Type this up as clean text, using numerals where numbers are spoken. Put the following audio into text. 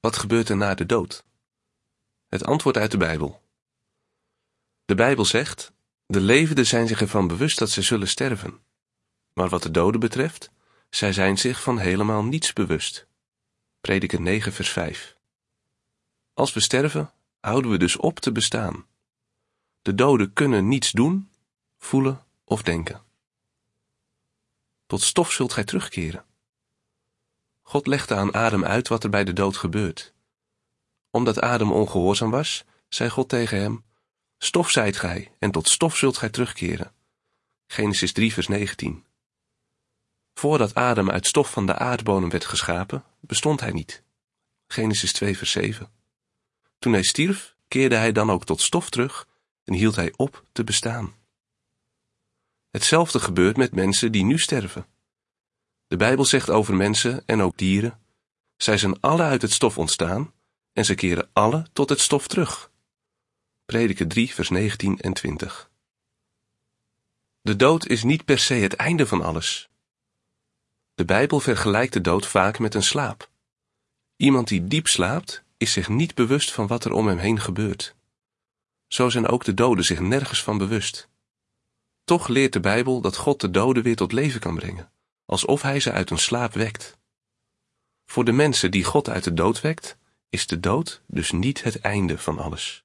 Wat gebeurt er na de dood? Het antwoord uit de Bijbel. De Bijbel zegt: de levenden zijn zich ervan bewust dat ze zullen sterven. Maar wat de doden betreft, zij zijn zich van helemaal niets bewust. Prediker 9 vers 5. Als we sterven, houden we dus op te bestaan. De doden kunnen niets doen, voelen of denken. Tot stof zult gij terugkeren. God legde aan Adam uit wat er bij de dood gebeurt. Omdat Adam ongehoorzaam was, zei God tegen hem: stof zijt gij, en tot stof zult gij terugkeren. Genesis 3 vers 19. Voordat Adam uit stof van de aardbodem werd geschapen, bestond hij niet. Genesis 2 vers 7. Toen hij stierf, keerde hij dan ook tot stof terug en hield hij op te bestaan. Hetzelfde gebeurt met mensen die nu sterven. De Bijbel zegt over mensen en ook dieren: zij zijn alle uit het stof ontstaan en ze keren alle tot het stof terug. Prediker 3 vers 19 en 20. De dood is niet per se het einde van alles. De Bijbel vergelijkt de dood vaak met een slaap. Iemand die diep slaapt, is zich niet bewust van wat er om hem heen gebeurt. Zo zijn ook de doden zich nergens van bewust. Toch leert de Bijbel dat God de doden weer tot leven kan brengen, alsof hij ze uit een slaap wekt. Voor de mensen die God uit de dood wekt, is de dood dus niet het einde van alles.